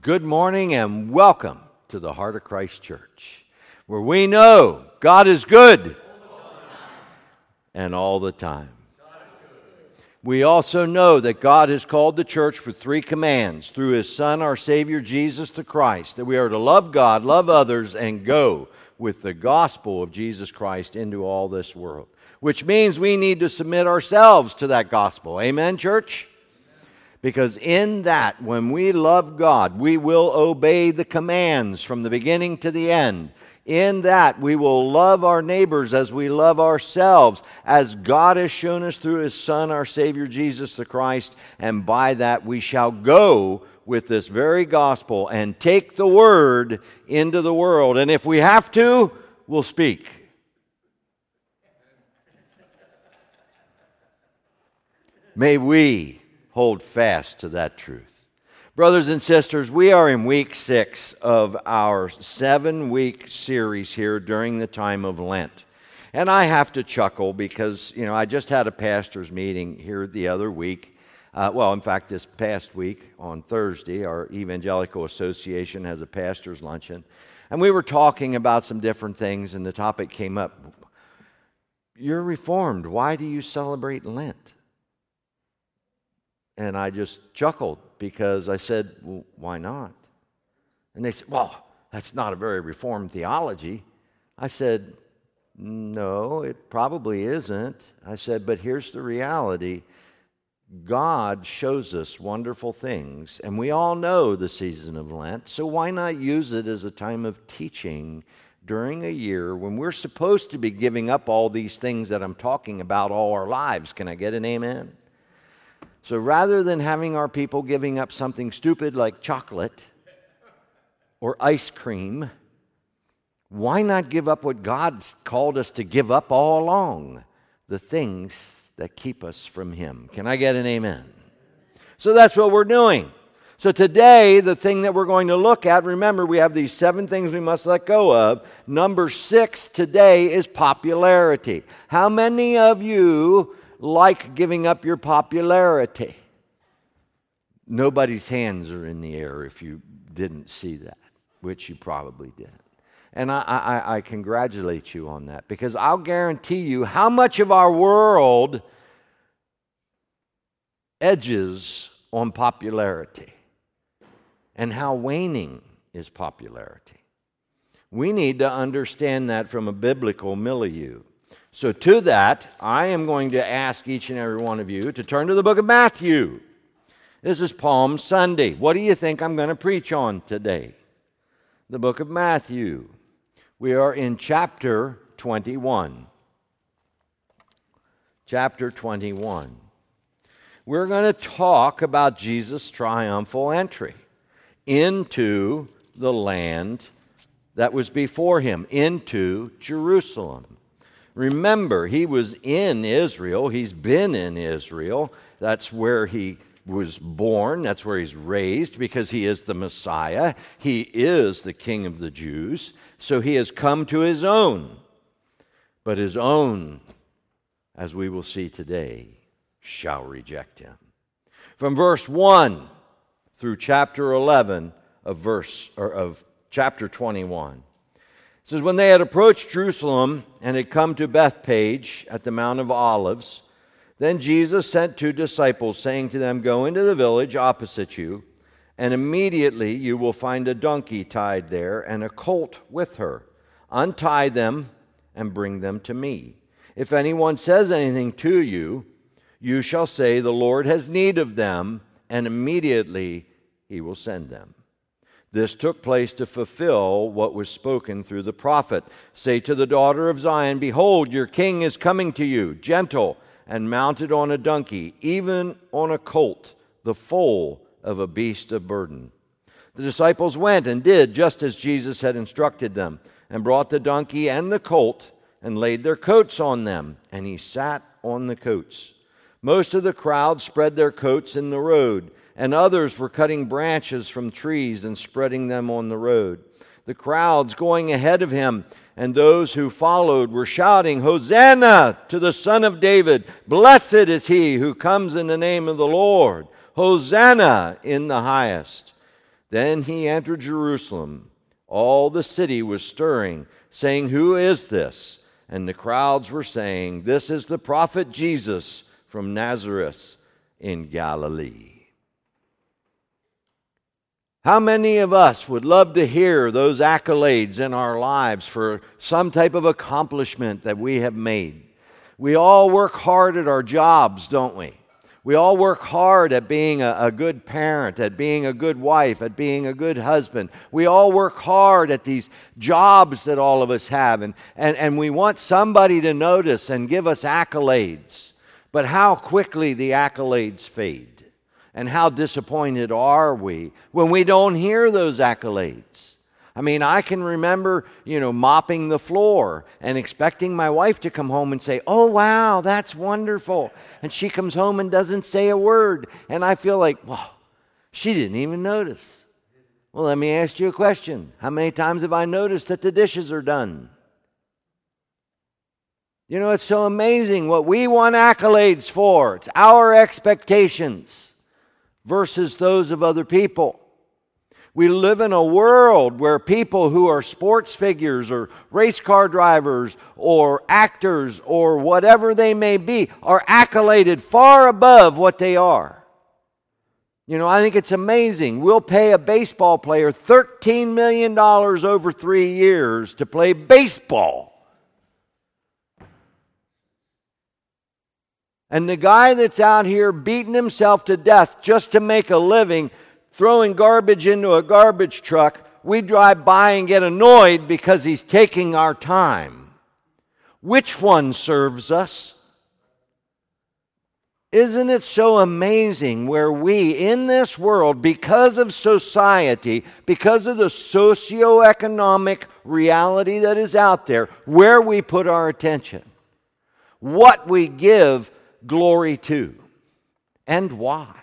Good morning and welcome to the Heart of Christ Church, where we know God is good and all the time. We also know that God has called the church for three commands through His Son, our Savior, Jesus the Christ, that we are to love God, love others, and go with the gospel of Jesus Christ into all this world, which means we need to submit ourselves to that gospel. Amen, church? Because in that, when we love God, we will obey the commands from the beginning to the end. In that, we will love our neighbors as we love ourselves, as God has shown us through His Son, our Savior, Jesus the Christ. And by that, we shall go with this very gospel and take the word into the world. And if we have to, we'll speak. May we hold fast to that truth. Brothers and sisters, we are in week 6 of our 7-week series here during the time of Lent. And I have to chuckle because, I just had a pastor's meeting here the other week. In fact, this past week on Thursday, our Evangelical Association has a pastor's luncheon. And we were talking about some different things, and the topic came up. You're Reformed. Why do you celebrate Lent? And I just chuckled because I said, well, why not? And they said, well, that's not a very Reformed theology. I said, no, it probably isn't. I said, but here's the reality. God shows us wonderful things, and we all know the season of Lent, so why not use it as a time of teaching during a year when we're supposed to be giving up all these things that I'm talking about all our lives? Can I get an amen? So rather than having our people giving up something stupid like chocolate or ice cream, why not give up what God's called us to give up all along? The things that keep us from Him. Can I get an amen? So that's what we're doing. So today, the thing that we're going to look at, remember we have these 7 things we must let go of. Number 6 today is popularity. How many of you like giving up your popularity? Nobody's hands are in the air if you didn't see that, which you probably didn't. And I congratulate you on that, because I'll guarantee you how much of our world edges on popularity and how waning is popularity. We need to understand that from a biblical milieu. So to that, I am going to ask each and every one of you to turn to the book of Matthew. This is Palm Sunday. What do you think I'm going to preach on today? The book of Matthew. We are in chapter 21. Chapter 21. We're going to talk about Jesus' triumphal entry into the land that was before Him, into Jerusalem. Remember, He was in Israel. He's been in Israel. That's where He was born. That's where He's raised, because He is the Messiah. He is the King of the Jews. So He has come to His own. But His own, as we will see today, shall reject Him. From verse 1 through chapter 11 of chapter 21. It says, when they had approached Jerusalem and had come to Bethphage at the Mount of Olives, then Jesus sent 2 disciples, saying to them, go into the village opposite you, and immediately you will find a donkey tied there and a colt with her. Untie them and bring them to me. If anyone says anything to you, you shall say, the Lord has need of them, and immediately He will send them. This took place to fulfill what was spoken through the prophet. Say to the daughter of Zion, behold, your king is coming to you, gentle and mounted on a donkey, even on a colt, the foal of a beast of burden. The disciples went and did just as Jesus had instructed them, and brought the donkey and the colt, and laid their coats on them, and He sat on the coats. Most of the crowd spread their coats in the road, and others were cutting branches from trees and spreading them on the road. The crowds going ahead of Him and those who followed were shouting, Hosanna to the Son of David! Blessed is He who comes in the name of the Lord! Hosanna in the highest! Then he entered Jerusalem. All the city was stirring, saying, "Who is this?" And the crowds were saying, "This is the prophet Jesus from Nazareth in Galilee." How many of us would love to hear those accolades in our lives for some type of accomplishment that we have made? We all work hard at our jobs, don't we? We all work hard at being a good parent, at being a good wife, at being a good husband. We all work hard at these jobs that all of us have, and we want somebody to notice and give us accolades. But how quickly the accolades fade. And how disappointed are we when we don't hear those accolades? I mean, I can remember, mopping the floor and expecting my wife to come home and say, "Oh, wow, that's wonderful." And she comes home and doesn't say a word. And I feel like, wow, she didn't even notice. Well, let me ask you a question. How many times have I noticed that the dishes are done? It's so amazing what we want accolades for. It's our expectations versus those of other people. We live in a world where people who are sports figures or race car drivers or actors or whatever they may be are accoladed far above what they are. I think it's amazing. We'll pay a baseball player $13 million over 3 years to play baseball. And the guy that's out here beating himself to death just to make a living, throwing garbage into a garbage truck, we drive by and get annoyed because he's taking our time. Which one serves us? Isn't it so amazing where we, in this world, because of society, because of the socioeconomic reality that is out there, where we put our attention, what we give glory to, and why.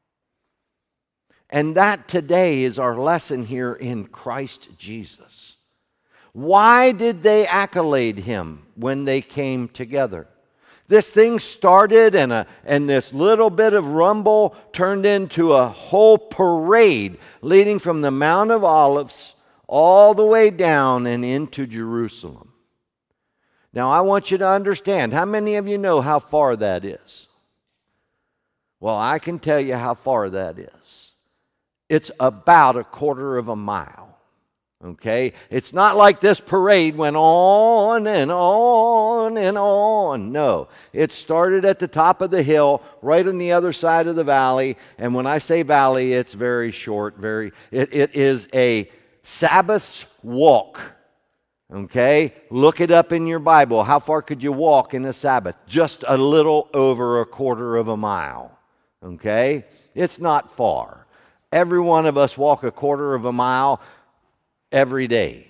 And that today is our lesson here in Christ Jesus. Why did they accolade him when they came together? This thing started and this little bit of rumble turned into a whole parade leading from the Mount of Olives all the way down and into Jerusalem. Now, I want you to understand, how many of you know how far that is? Well, I can tell you how far that is. It's about a quarter of a mile, okay? It's not like this parade went on and on and on. No, it started at the top of the hill, right on the other side of the valley. And when I say valley, it's very short, it is a Sabbath's walk. Okay, look it up in your Bible. How far could you walk in a Sabbath? Just a little over a quarter of a mile. Okay, it's not far. Every one of us walk a quarter of a mile every day.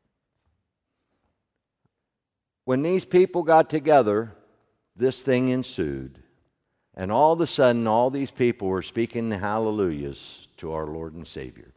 When these people got together, this thing ensued. And all of a sudden, all these people were speaking the hallelujahs to our Lord and Savior.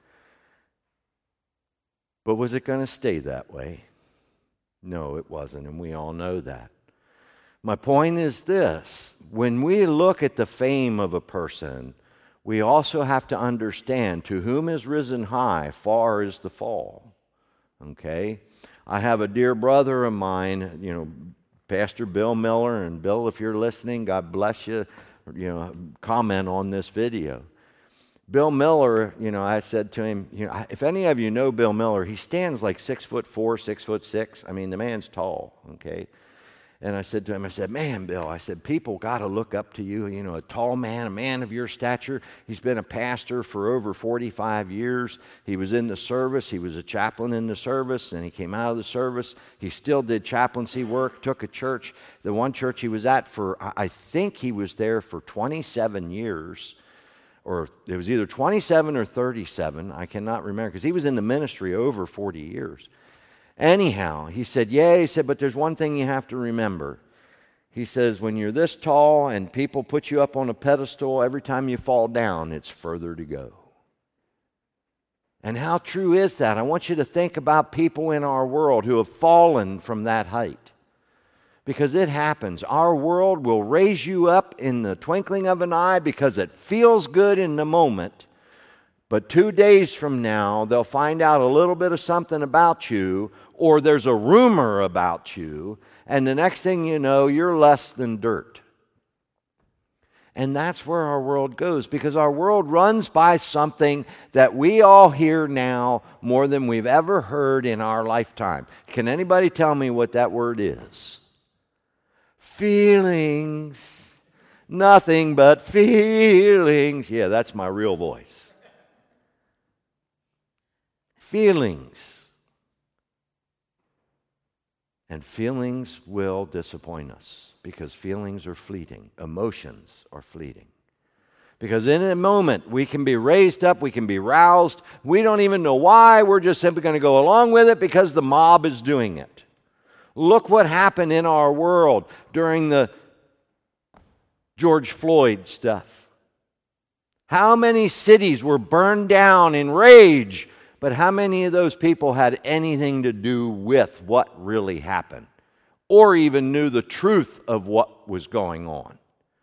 But was it going to stay that way? No, it wasn't, and we all know that. My point is this: when we look at the fame of a person, we also have to understand to whom is risen high, far is the fall. Okay? I have a dear brother of mine, Pastor Bill Miller, and Bill, if you're listening, God bless you, comment on this video. Bill Miller, I said to him, if any of you know Bill Miller, he stands like 6'4", 6'6". I mean, the man's tall, okay? And I said to him, man, Bill, people got to look up to you, a tall man, a man of your stature. He's been a pastor for over 45 years. He was in the service. He was a chaplain in the service, and he came out of the service. He still did chaplaincy work, took a church. The one church he was at I think he was there for 27 years. Or it was either 27 or 37, I cannot remember, because he was in the ministry over 40 years. Anyhow, he said, but there's one thing you have to remember. He says, when you're this tall and people put you up on a pedestal, every time you fall down, it's further to go. And how true is that? I want you to think about people in our world who have fallen from that height. Because it happens. Our world will raise you up in the twinkling of an eye because it feels good in the moment. But 2 days from now, they'll find out a little bit of something about you, or there's a rumor about you, and the next thing you know, you're less than dirt. And that's where our world goes, because our world runs by something that we all hear now more than we've ever heard in our lifetime. Can anybody tell me what that word is? Feelings. Nothing but feelings. Yeah, that's my real voice. Feelings. And feelings will disappoint us because feelings are fleeting. Emotions are fleeting. Because in a moment, we can be raised up, we can be roused. We don't even know why. We're just simply going to go along with it because the mob is doing it. Look what happened in our world during the George Floyd stuff. How many cities were burned down in rage? But how many of those people had anything to do with what really happened, or even knew the truth of what was going on?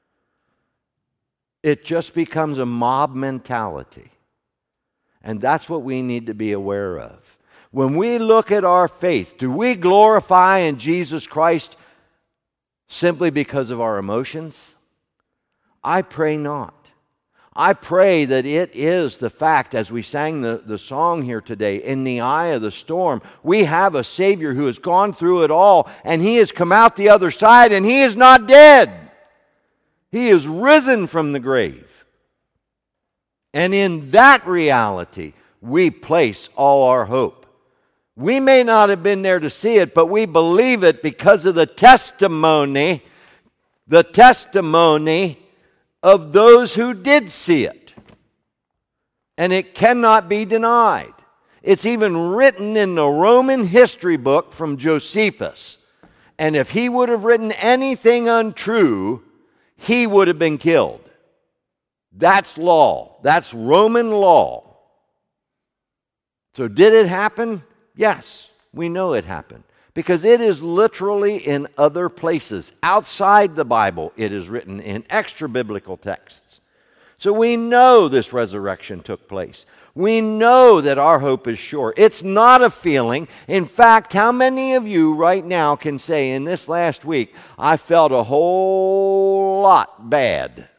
It just becomes a mob mentality. And that's what we need to be aware of. When we look at our faith, do we glorify in Jesus Christ simply because of our emotions? I pray not. I pray that it is the fact, as we sang the song here today, in the eye of the storm, we have a Savior who has gone through it all, and He has come out the other side, and He is not dead. He is risen from the grave. And in that reality, we place all our hope. We may not have been there to see it, but we believe it because of the testimony of those who did see it. And it cannot be denied. It's even written in the Roman history book from Josephus. And if he would have written anything untrue, he would have been killed. That's law. That's Roman law. So did it happen? Yes, we know it happened. Because it is literally in other places. Outside the Bible, it is written in extra biblical texts. So we know this resurrection took place. We know that our hope is sure. It's not a feeling. In fact, how many of you right now can say, in this last week, I felt a whole lot bad?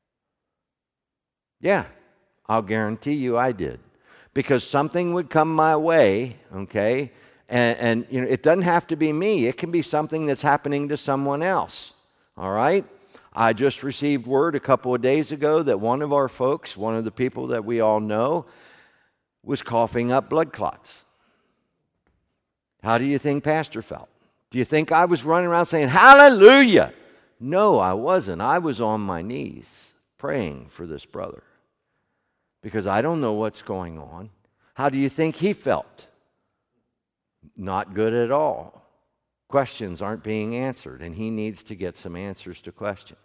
Yeah, I'll guarantee you I did. Because something would come my way, okay? And you know, it doesn't have to be me. It can be something that's happening to someone else. All right? I just received word a couple of days ago that one of our folks, one of the people that we all know, was coughing up blood clots. How do you think Pastor felt? Do you think I was running around saying, hallelujah? No, I wasn't. I was on my knees praying for this brother because I don't know what's going on. How do you think he felt? Not good at all. Questions aren't being answered, and he needs to get some answers to questions.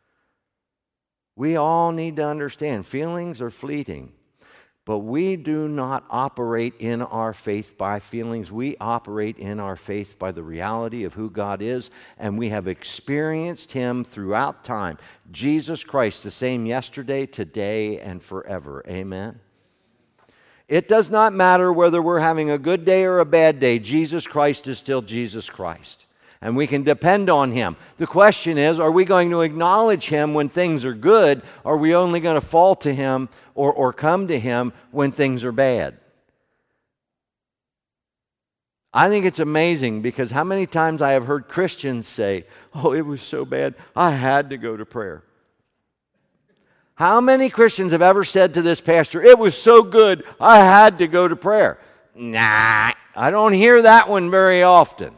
We all need to understand feelings are fleeting, but we do not operate in our faith by feelings. We operate in our faith by the reality of who God is, and we have experienced Him throughout time. Jesus Christ, the same yesterday, today, and forever. Amen. It does not matter whether we're having a good day or a bad day. Jesus Christ is still Jesus Christ. And we can depend on Him. The question is, are we going to acknowledge Him when things are good? Or are we only going to fall to Him or come to Him when things are bad? I think it's amazing because how many times I have heard Christians say, oh, it was so bad, I had to go to prayer. How many Christians have ever said to this pastor, it was so good, I had to go to prayer? Nah, I don't hear that one very often.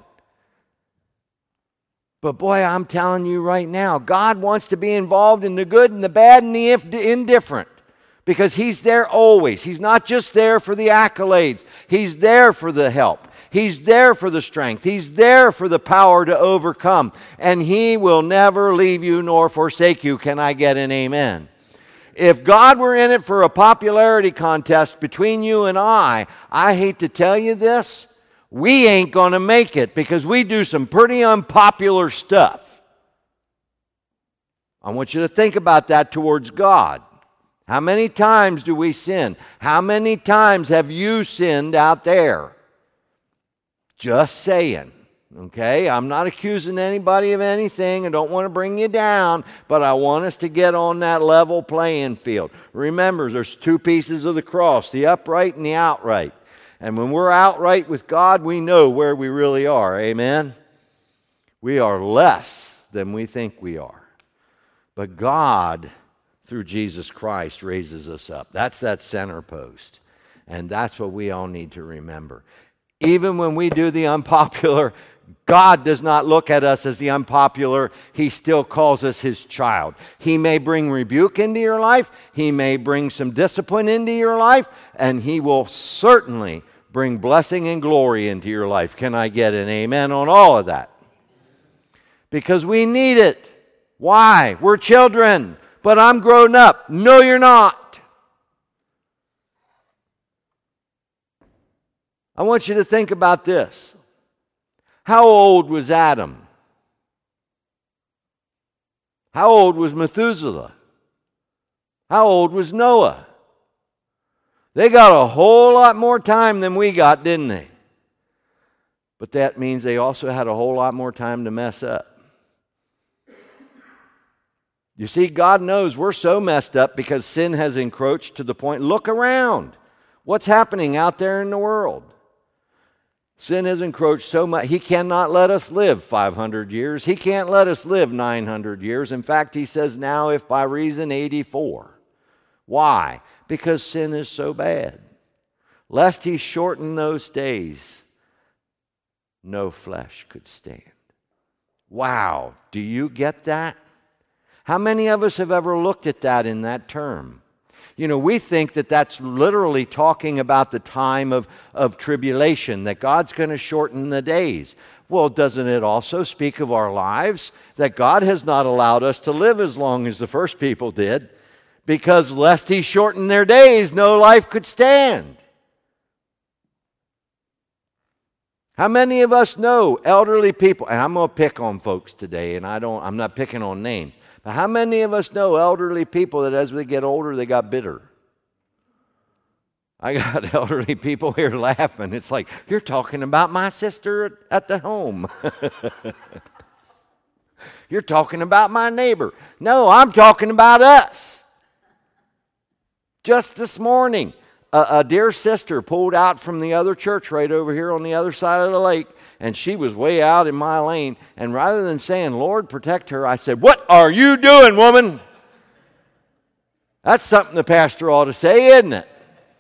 But boy, I'm telling you right now, God wants to be involved in the good and the bad and the indifferent. Because He's there always. He's not just there for the accolades. He's there for the help. He's there for the strength. He's there for the power to overcome. And He will never leave you nor forsake you. Can I get an amen? If God were in it for a popularity contest between you and I hate to tell you this, we ain't going to make it because we do some pretty unpopular stuff. I want you to think about that towards God. How many times do we sin? How many times have you sinned out there? Just saying. Okay, I'm not accusing anybody of anything. I don't want to bring you down, but I want us to get on that level playing field. Remember, there's two pieces of the cross, the upright and the outright. And when we're outright with God, we know where we really are. Amen? We are less than we think we are. But God, through Jesus Christ, raises us up. That's that center post. And that's what we all need to remember. Even when we do the unpopular, God does not look at us as the unpopular. He still calls us His child. He may bring rebuke into your life. He may bring some discipline into your life. And He will certainly bring blessing and glory into your life. Can I get an amen on all of that? Because we need it. Why? We're children. But I'm grown up. No, you're not. I want you to think about this. How old was Adam? How old was Methuselah? How old was Noah? They got a whole lot more time than we got, didn't they? But that means they also had a whole lot more time to mess up. You see, God knows we're so messed up because sin has encroached to the point. Look around. What's happening out there in the world? Sin has encroached so much, He cannot let us live 500 years. He can't let us live 900 years. In fact, He says now, if by reason, 84. Why? Because sin is so bad. Lest He shorten those days, no flesh could stand. Wow, do you get that? How many of us have ever looked at that in that term? You know, we think that that's literally talking about the time of tribulation, that God's going to shorten the days. Well, doesn't it also speak of our lives? That God has not allowed us to live as long as the first people did, because lest He shorten their days, no life could stand. How many of us know elderly people, and I'm going to pick on folks today, and I'm not picking on names, but how many of us know elderly people that as they get older, they got bitter? I got elderly people here laughing. It's like, you're talking about my sister at the home. You're talking about my neighbor. No, I'm talking about us. Just this morning, a dear sister pulled out from the other church right over here on the other side of the lake, and she was way out in my lane. And rather than saying, Lord, protect her, I said, what are you doing, woman? That's something the pastor ought to say, isn't it?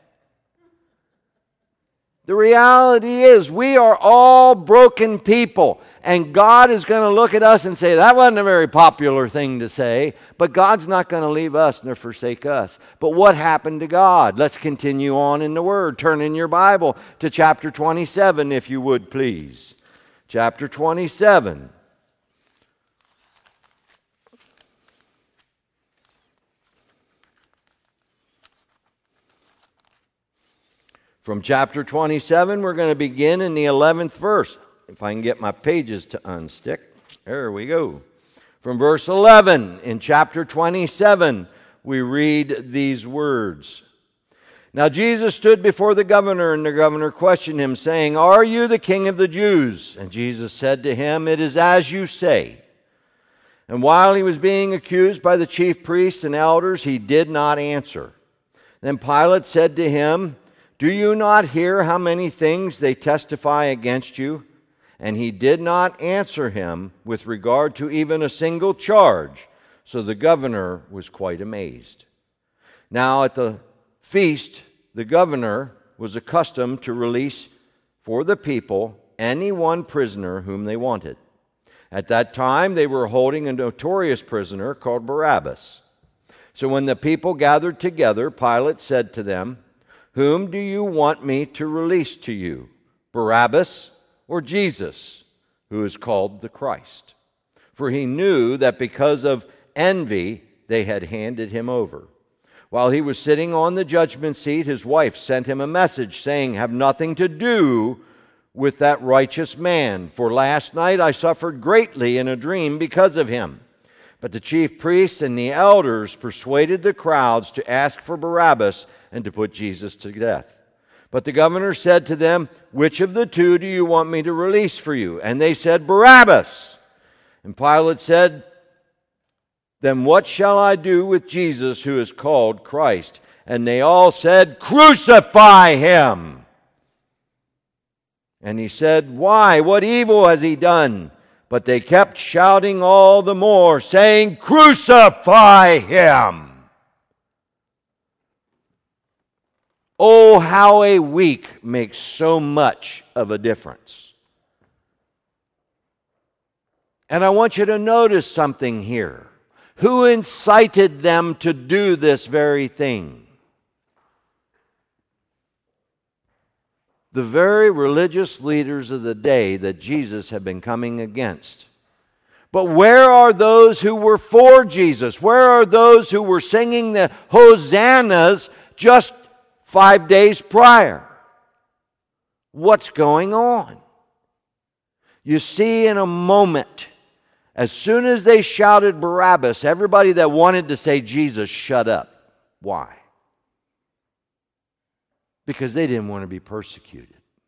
The reality is we are all broken people, and God is going to look at us and say, that wasn't a very popular thing to say, but God's not going to leave us nor forsake us. But what happened to God? Let's continue on in the Word. Turn in your Bible to chapter 27, if you would, please. Chapter 27. From chapter 27, we're going to begin in the 11th verse. If I can get my pages to unstick. There we go. From verse 11 in chapter 27, we read these words. Now Jesus stood before the governor, and the governor questioned him, saying, Are you the king of the Jews? And Jesus said to him, It is as you say. And while he was being accused by the chief priests and elders, he did not answer. Then Pilate said to him, Do you not hear how many things they testify against you? And he did not answer him with regard to even a single charge. So the governor was quite amazed. Now at the feast, the governor was accustomed to release for the people any one prisoner whom they wanted. At that time, they were holding a notorious prisoner called Barabbas. So when the people gathered together, Pilate said to them, Whom do you want me to release to you, Barabbas or Jesus, who is called the Christ? For he knew that because of envy they had handed him over. While he was sitting on the judgment seat, his wife sent him a message saying, Have nothing to do with that righteous man, for last night I suffered greatly in a dream because of him. But the chief priests and the elders persuaded the crowds to ask for Barabbas and to put Jesus to death. But the governor said to them, "Which of the two do you want me to release for you?" And they said, "Barabbas." And Pilate said, "Then what shall I do with Jesus who is called Christ?" And they all said, "Crucify him." And he said, "Why? What evil has he done?" But they kept shouting all the more, saying, "Crucify him!" Oh, how a week makes so much of a difference. And I want you to notice something here. Who incited them to do this very thing? The very religious leaders of the day that Jesus had been coming against. But where are those who were for Jesus? Where are those who were singing the hosannas just 5 days prior? What's going on? You see, in a moment, as soon as they shouted Barabbas, everybody that wanted to say Jesus shut up. Why? Because they didn't want to be persecuted.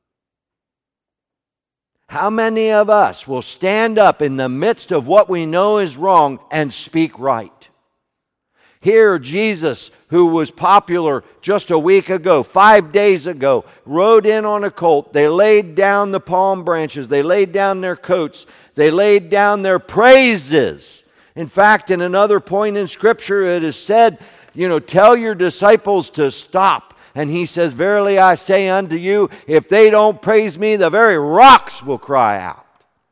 How many of us will stand up in the midst of what we know is wrong and speak right? Here, Jesus, who was popular just a week ago, 5 days ago, rode in on a colt. They laid down the palm branches. They laid down their coats. They laid down their praises. In fact, in another point in Scripture, it is said, tell your disciples to stop. And he says, "Verily I say unto you, if they don't praise me, the very rocks will cry out."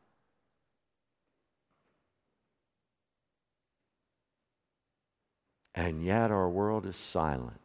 And yet our world is silent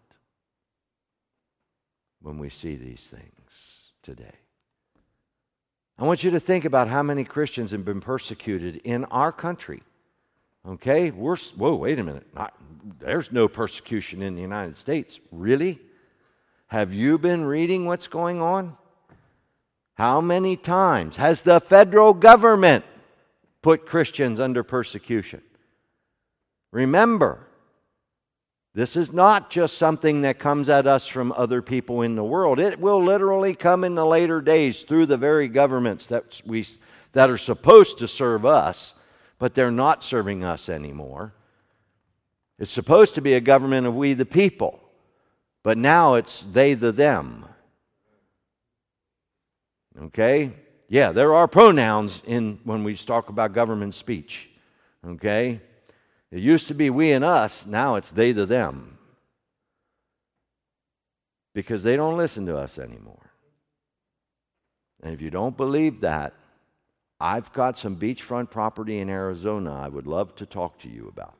when we see these things today. I want you to think about how many Christians have been persecuted in our country. Okay? Whoa, wait a minute. There's no persecution in the United States. Really? Have you been reading what's going on? How many times has the federal government put Christians under persecution? Remember, this is not just something that comes at us from other people in the world. It will literally come in the later days through the very governments that are supposed to serve us, but they're not serving us anymore. It's supposed to be a government of we the people. But now it's they, the, them. Okay? Yeah, there are pronouns when we talk about government speech. Okay? It used to be we and us. Now it's they, the, them. Because they don't listen to us anymore. And if you don't believe that, I've got some beachfront property in Arizona I would love to talk to you about.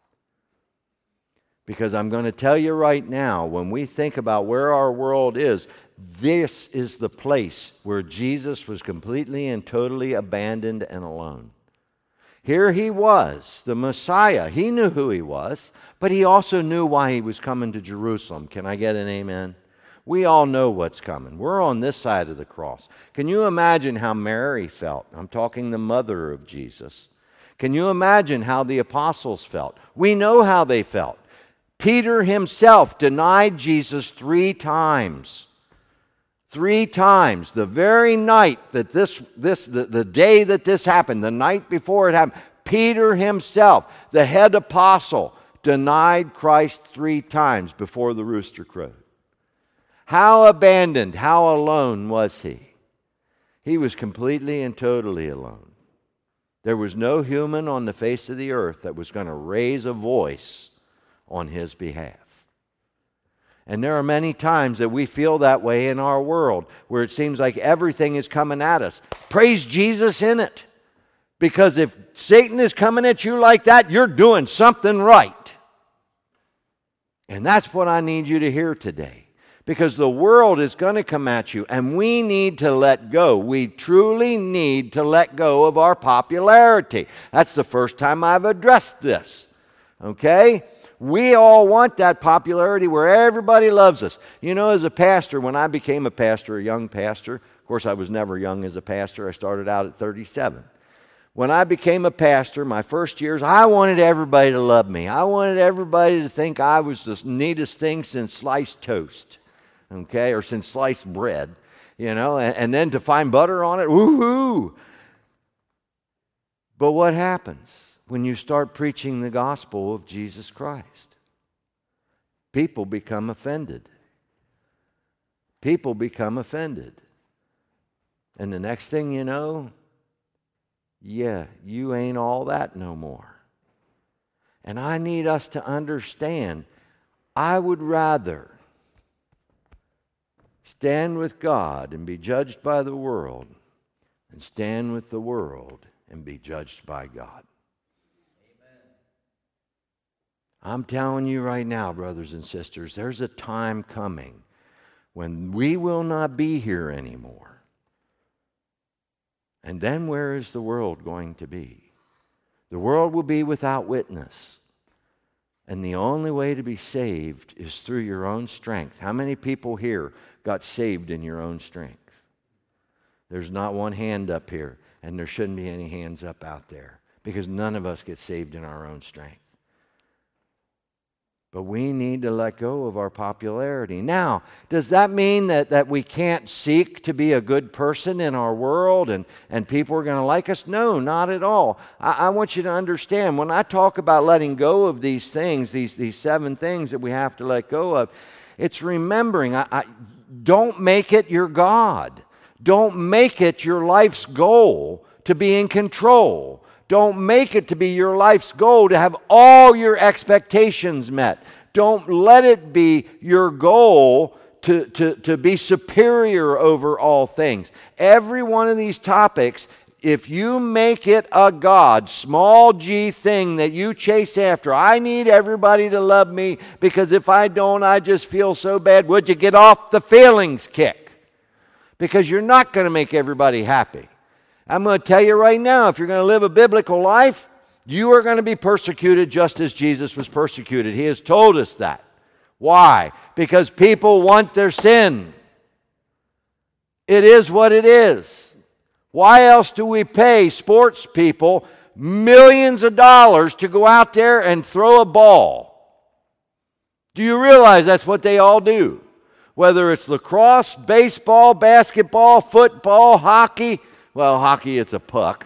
Because I'm going to tell you right now, when we think about where our world is, this is the place where Jesus was completely and totally abandoned and alone. Here he was, the Messiah. He knew who he was, but he also knew why he was coming to Jerusalem. Can I get an amen? We all know what's coming. We're on this side of the cross. Can you imagine how Mary felt? I'm talking the mother of Jesus. Can you imagine how the apostles felt? We know how they felt. Peter himself denied Jesus 3 times. 3 times. The very night that the day that this happened, the night before it happened, Peter himself, the head apostle, denied Christ 3 times before the rooster crowed. How abandoned, how alone was he? He was completely and totally alone. There was no human on the face of the earth that was going to raise a voice on his behalf. And there are many times that we feel that way in our world, where it seems like everything is coming at us. Praise Jesus in it. Because if Satan is coming at you like that, you're doing something right. And that's what I need you to hear today. Because the world is going to come at you, and we need to let go. We truly need to let go of our popularity. That's the first time I've addressed this. Okay? We all want that popularity where everybody loves us. As a pastor, when I became a pastor, a young pastor, of course I was never young as a pastor. I started out at 37. When I became a pastor, my first years, I wanted everybody to love me. I wanted everybody to think I was the neatest thing since sliced toast, okay, or since sliced bread, and then to find butter on it, woohoo! But what happens when you start preaching the gospel of Jesus Christ? People become offended. People become offended. And the next thing you know, you ain't all that no more. And I need us to understand, I would rather stand with God and be judged by the world than stand with the world and be judged by God. I'm telling you right now, brothers and sisters, there's a time coming when we will not be here anymore. And then where is the world going to be? The world will be without witness. And the only way to be saved is through your own strength. How many people here got saved in your own strength? There's not one hand up here, and there shouldn't be any hands up out there, because none of us get saved in our own strength. But we need to let go of our popularity. Now, does that mean that we can't seek to be a good person in our world and people are going to like us? No, not at all. I want you to understand, when I talk about letting go of these things, these 7 things that we have to let go of, it's remembering, don't make it your God. Don't make it your life's goal to be in control. Don't make it to be your life's goal to have all your expectations met. Don't let it be your goal to be superior over all things. Every one of these topics, if you make it a God, small g thing that you chase after, I need everybody to love me because if I don't, I just feel so bad. Would you get off the feelings kick? Because you're not going to make everybody happy. I'm going to tell you right now, if you're going to live a biblical life, you are going to be persecuted just as Jesus was persecuted. He has told us that. Why? Because people want their sin. It is what it is. Why else do we pay sports people millions of dollars to go out there and throw a ball? Do you realize that's what they all do? Whether it's lacrosse, baseball, basketball, football, hockey. Well, hockey, it's a puck.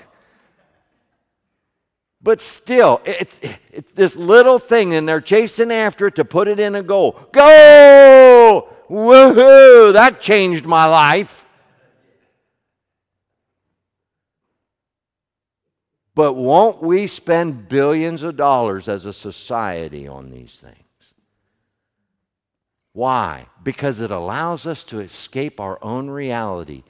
But still, it's this little thing, and they're chasing after it to put it in a goal. Go! Woohoo! That changed my life. But won't we spend billions of dollars as a society on these things? Why? Because it allows us to escape our own reality.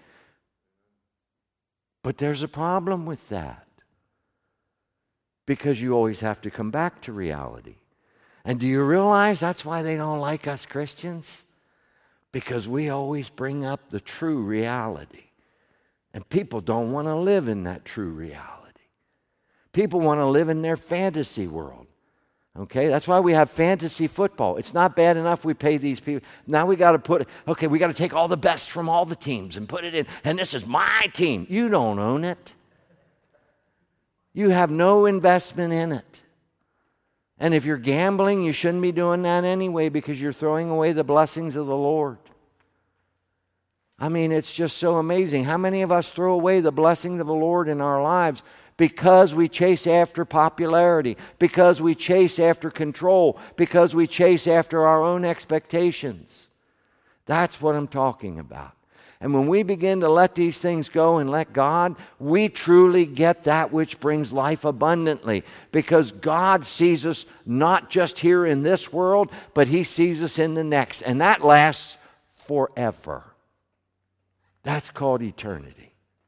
But there's a problem with that. Because you always have to come back to reality. And do you realize that's why they don't like us Christians? Because we always bring up the true reality. And people don't want to live in that true reality. People want to live in their fantasy world. Okay, that's why we have fantasy football. It's not bad enough we pay these people. Now we got to take all the best from all the teams and put it in. And this is my team. You don't own it. You have no investment in it. And if you're gambling, you shouldn't be doing that anyway because you're throwing away the blessings of the Lord. I mean, it's just so amazing. How many of us throw away the blessings of the Lord in our lives because we chase after popularity, because we chase after control, because we chase after our own expectations? That's what I'm talking about. And when we begin to let these things go and let God, we truly get that which brings life abundantly. Because God sees us not just here in this world, but He sees us in the next. And that lasts forever. That's called eternity.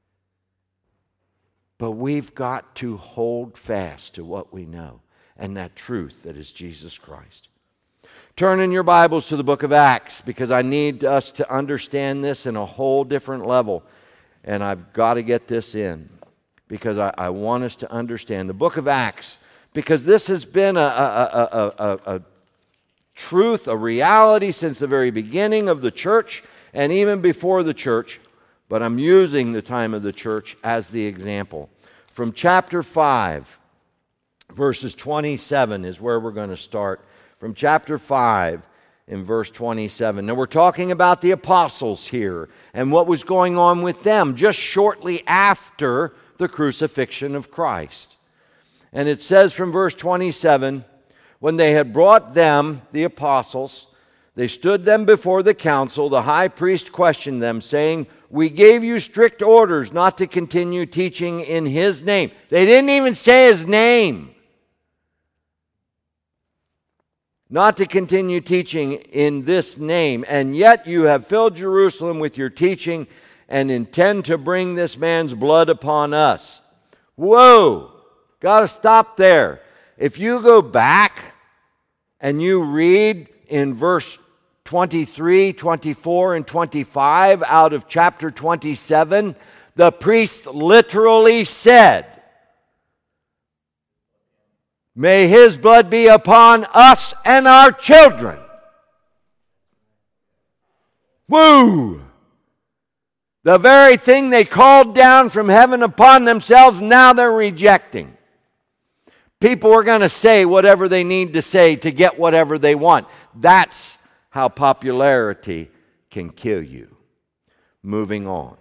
But we've got to hold fast to what we know and that truth that is Jesus Christ. Turn in your Bibles to the book of Acts because I need us to understand this in a whole different level. And I've got to get this in because I want us to understand the book of Acts, because this has been a truth, a reality since the very beginning of the church and even before the church. But I'm using the time of the church as the example. from chapter 5, verses 27 is where we're going to start. From chapter 5 in verse 27. Now we're talking about the apostles here and what was going on with them just shortly after the crucifixion of Christ. And it says from verse 27, when they had brought them, the apostles, they stood them before the council. The high priest questioned them, saying, we gave you strict orders not to continue teaching in his name. They didn't even say his name. Not to continue teaching in this name, and yet you have filled Jerusalem with your teaching and intend to bring this man's blood upon us. Whoa! Got to stop there. If you go back and you read in verse 23, 24, and 25 out of chapter 27, the priest literally said, may his blood be upon us and our children. Woo! The very thing they called down from heaven upon themselves, now they're rejecting. People are going to say whatever they need to say to get whatever they want. That's how popularity can kill you. Moving on.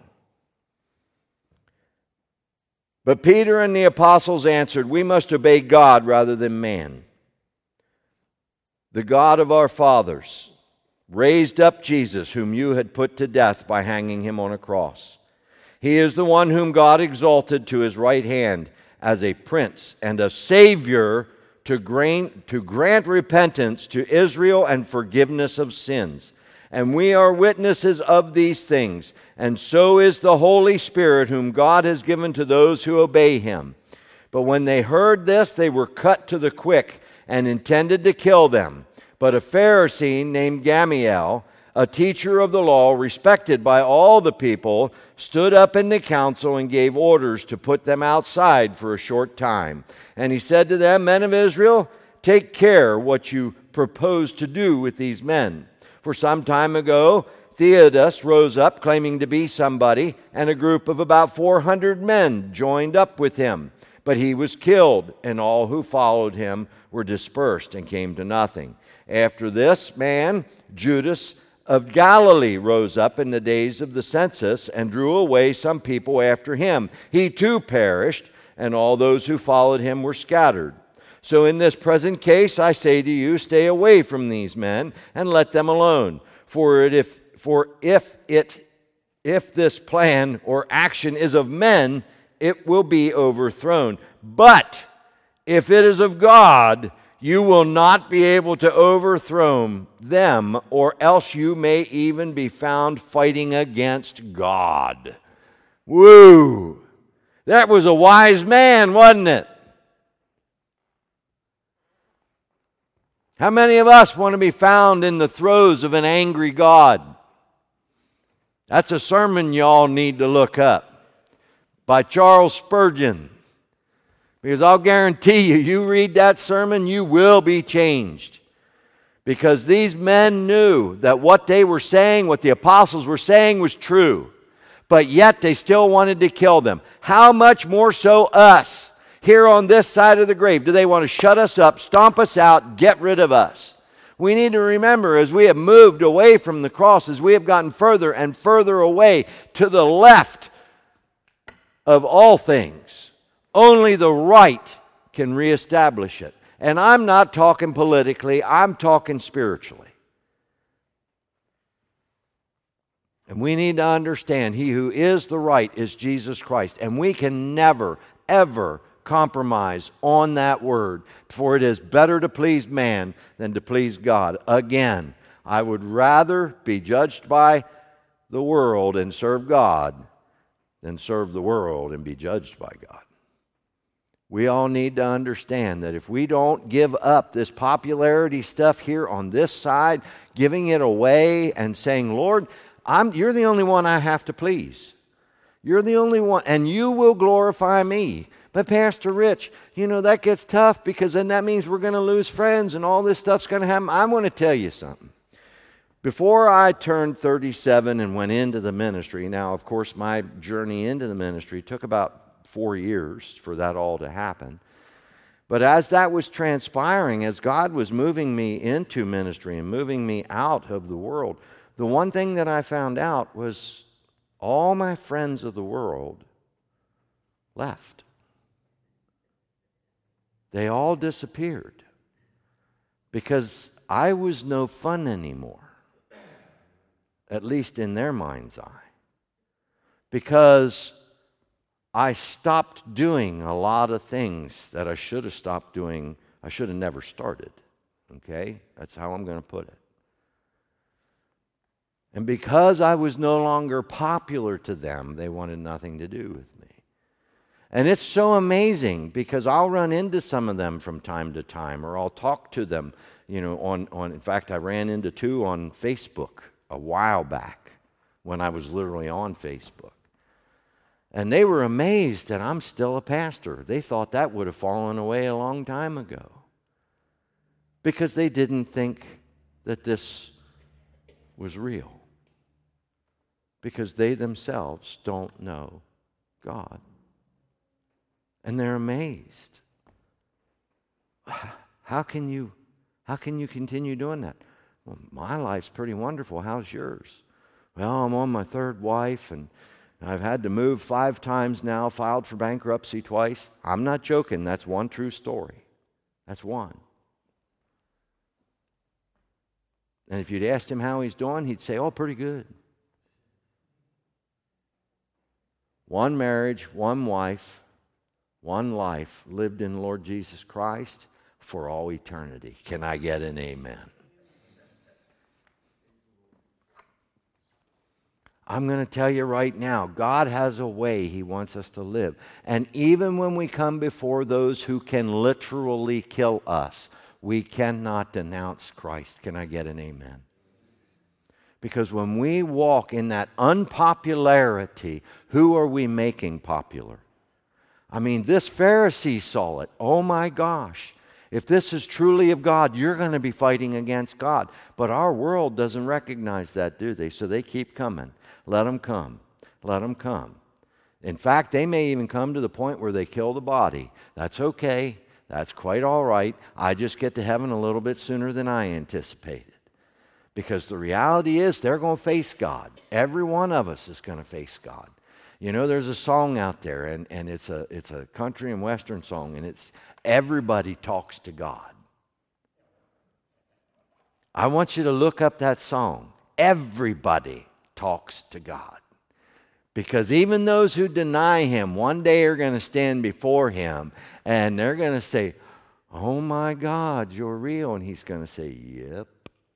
But Peter and the apostles answered, we must obey God rather than man. The God of our fathers raised up Jesus, whom you had put to death by hanging him on a cross. He is the one whom God exalted to his right hand as a prince and a savior to grant repentance to Israel and forgiveness of sins. And we are witnesses of these things, and so is the Holy Spirit, whom God has given to those who obey him. But when they heard this, they were cut to the quick and intended to kill them. But a Pharisee named Gamaliel, a teacher of the law, respected by all the people, stood up in the council and gave orders to put them outside for a short time. And he said to them, men of Israel, take care what you propose to do with these men. For some time ago, Theudas rose up claiming to be somebody, and a group of about 400 men joined up with him. But he was killed, and all who followed him were dispersed and came to nothing. After this man, Judas of Galilee rose up in the days of the census and drew away some people after him. He too perished, and all those who followed him were scattered. So in this present case, I say to you, stay away from these men and let them alone. For if this plan or action is of men, it will be overthrown. But if it is of God, you will not be able to overthrow them, or else you may even be found fighting against God. Woo! That was a wise man, wasn't it? How many of us want to be found in the throes of an angry God? That's a sermon y'all need to look up by Charles Spurgeon. Because I'll guarantee you, you read that sermon, you will be changed. Because these men knew that what they were saying, what the apostles were saying was true. But yet they still wanted to kill them. How much more so us? Here on this side of the grave, do they want to shut us up, stomp us out, get rid of us? We need to remember, as we have moved away from the cross, as we have gotten further and further away to the left of all things, only the right can reestablish it. And I'm not talking politically, I'm talking spiritually. And we need to understand, he who is the right is Jesus Christ. And we can never, ever compromise on that word, for it is better to please man than to please God. Again, I would rather be judged by the world and serve God than serve the world and be judged by God. We all need to understand that if we don't give up this popularity stuff here on this side, giving it away and saying, Lord, you're the only one I have to please. You're the only one, and you will glorify me. But Pastor Rich, that gets tough because then that means we're going to lose friends and all this stuff's going to happen. I want to tell you something. Before I turned 37 and went into the ministry, now, of course, my journey into the ministry took about 4 years for that all to happen. But as that was transpiring, as God was moving me into ministry and moving me out of the world, the one thing that I found out was all my friends of the world left. They all disappeared because I was no fun anymore, at least in their mind's eye, because I stopped doing a lot of things that I should have stopped doing. I should have never started. Okay? That's how I'm going to put it. And because I was no longer popular to them, they wanted nothing to do with me. And it's so amazing because I'll run into some of them from time to time, or I'll talk to them, on in fact, I ran into 2 on Facebook a while back when I was literally on Facebook. And they were amazed that I'm still a pastor. They thought that would have fallen away a long time ago because they didn't think that this was real, because they themselves don't know God. And they're amazed. How can you continue doing that? Well, my life's pretty wonderful. How's yours? Well, I'm on my 3rd wife, and I've had to move 5 times now, filed for bankruptcy twice. I'm not joking. That's one true story. That's one. And if you'd asked him how he's doing, he'd say, oh, pretty good. One marriage, one wife, one life lived in Lord Jesus Christ for all eternity. Can I get an amen? I'm going to tell you right now, God has a way He wants us to live. And even when we come before those who can literally kill us, we cannot denounce Christ. Can I get an amen? Because when we walk in that unpopularity, who are we making popular? I mean, this Pharisee saw it. Oh my gosh. If this is truly of God, you're going to be fighting against God. But our world doesn't recognize that, do they? So they keep coming. Let them come. Let them come. In fact, they may even come to the point where they kill the body. That's okay. That's quite all right. I just get to heaven a little bit sooner than I anticipated. Because the reality is they're going to face God. Every one of us is going to face God. You know, there's a song out there, and it's a country and western song, and it's everybody talks to God. I want you to look up that song. Everybody talks to God. Because even those who deny Him one day are going to stand before Him, and they're going to say, oh my God, you're real. And He's going to say, yep.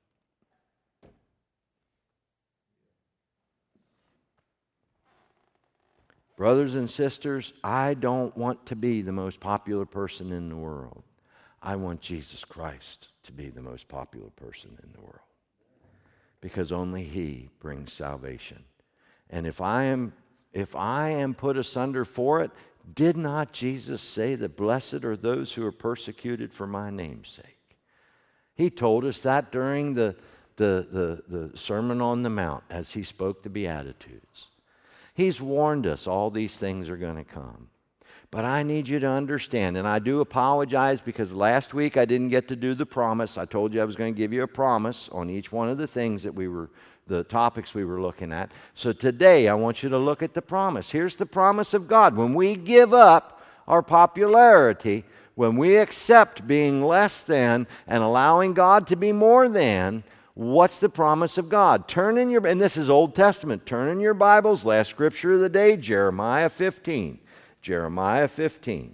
Brothers and sisters, I don't want to be the most popular person in the world. I want Jesus Christ to be the most popular person in the world. Because only He brings salvation. And if I am put asunder for it, did not Jesus say that blessed are those who are persecuted for my name's sake? He told us that during the Sermon on the Mount as He spoke the Beatitudes. He's warned us all these things are going to come. But I need you to understand, and I do apologize because last week I didn't get to do the promise. I told you I was going to give you a promise on each one of the things that the topics we were looking at. So today I want you to look at the promise. Here's the promise of God. When we give up our popularity, when we accept being less than and allowing God to be more than, what's the promise of God? And this is Old Testament. Turn in your Bibles, last scripture of the day, Jeremiah 15. Jeremiah 15.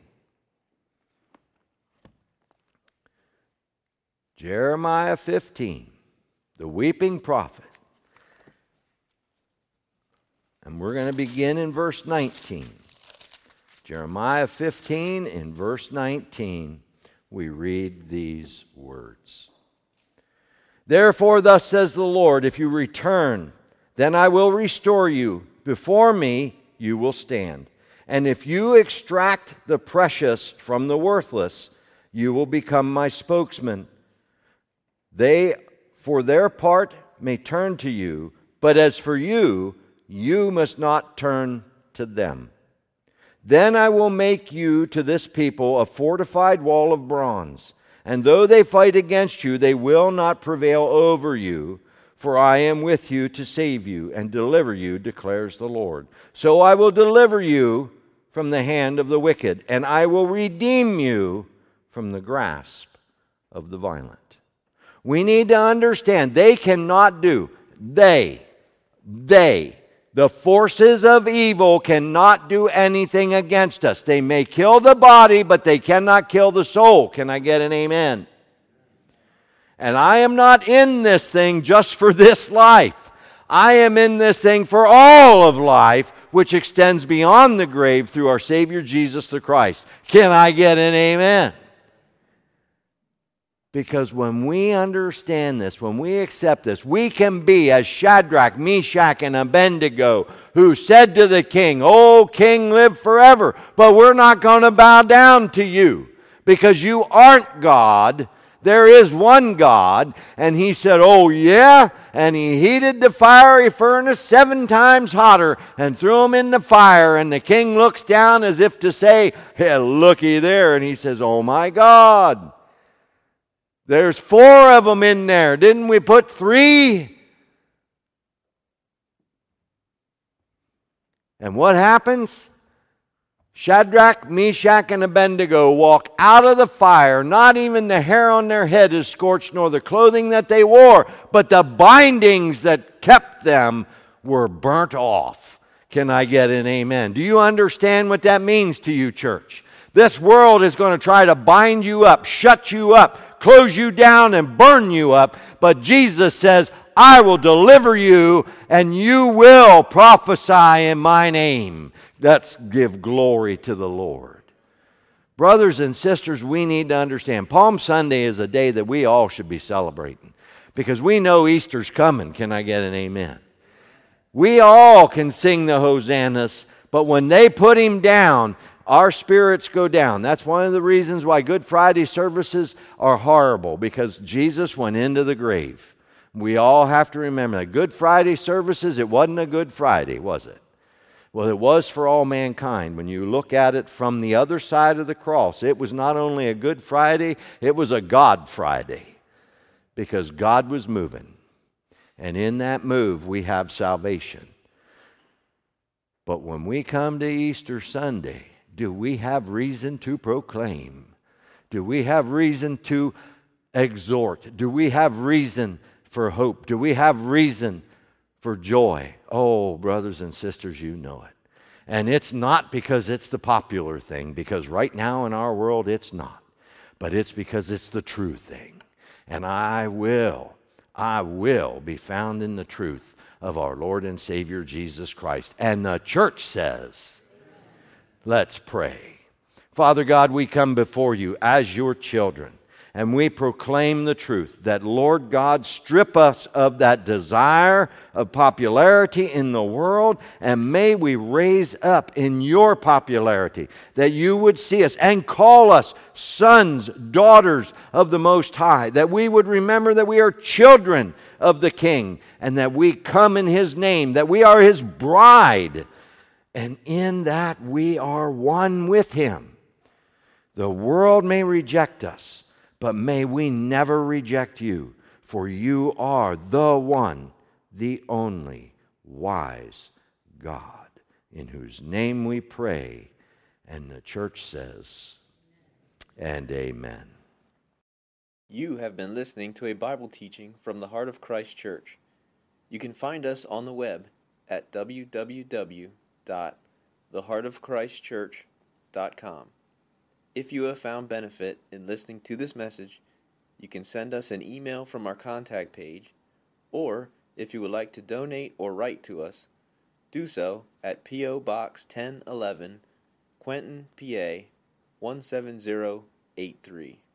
Jeremiah 15, the weeping prophet. And we're going to begin in verse 19. Jeremiah 15, in verse 19, we read these words. Therefore, thus says the Lord, if you return, then I will restore you. Before me you will stand. And if you extract the precious from the worthless, you will become my spokesman. They, for their part, may turn to you, but as for you, you must not turn to them. Then I will make you to this people a fortified wall of bronze. And though they fight against you, they will not prevail over you. For I am with you to save you and deliver you, declares the Lord. So I will deliver you from the hand of the wicked, and I will redeem you from the grasp of the violent. We need to understand the forces of evil cannot do anything against us. They may kill the body, but they cannot kill the soul. Can I get an amen? And I am not in this thing just for this life. I am in this thing for all of life, which extends beyond the grave through our Savior Jesus the Christ. Can I get an amen? Because when we understand this, when we accept this, we can be as Shadrach, Meshach, and Abednego, who said to the king, "O king, live forever, but we're not going to bow down to you because you aren't God. There is one God." And he said, "Oh yeah?" And he heated the fiery furnace 7 times hotter and threw him in the fire. And the king looks down as if to say, "Hey, looky there." And he says, "Oh my God. There's 4 of them in there. Didn't we put 3? And what happens? Shadrach, Meshach, and Abednego walk out of the fire. Not even the hair on their head is scorched, nor the clothing that they wore, but the bindings that kept them were burnt off. Can I get an amen? Do you understand what that means to you, church? This world is going to try to bind you up, shut you up, close you down, and burn you up. But Jesus says, "I will deliver you, and you will prophesy in my name." Let's give glory to the Lord. Brothers and sisters, we need to understand Palm Sunday is a day that we all should be celebrating because we know Easter's coming. Can I get an amen? We all can sing the hosannas, but when they put him down, our spirits go down. That's one of the reasons why Good Friday services are horrible, because Jesus went into the grave. We all have to remember that. Good Friday services, it wasn't a Good Friday, was it? Well, it was for all mankind. When you look at it from the other side of the cross, it was not only a Good Friday, it was a God Friday, because God was moving. And in that move, we have salvation. But when we come to Easter Sunday, do we have reason to proclaim? Do we have reason to exhort? Do we have reason for hope? Do we have reason for joy? Oh, brothers and sisters, you know it. And it's not because it's the popular thing, because right now in our world it's not. But it's because it's the true thing. And I will be found in the truth of our Lord and Savior Jesus Christ. And the church says, let's pray. Father God, we come before you as your children, and we proclaim the truth that, Lord God, strip us of that desire of popularity in the world, and may we raise up in your popularity, that you would see us and call us sons, daughters of the Most High, that we would remember that we are children of the King, and that we come in his name, that we are his bride, and in that we are one with him. The world may reject us, but may we never reject you, for you are the one, the only wise God, in whose name we pray. And the church says, and amen. You have been listening to a Bible teaching from the Heart of Christ Church. You can find us on the web at www.theheartofchristchurch.com. If you have found benefit in listening to this message, you can send us an email from our contact page, or if you would like to donate or write to us, do so at P.O. Box 1011, Quentin, PA 17083.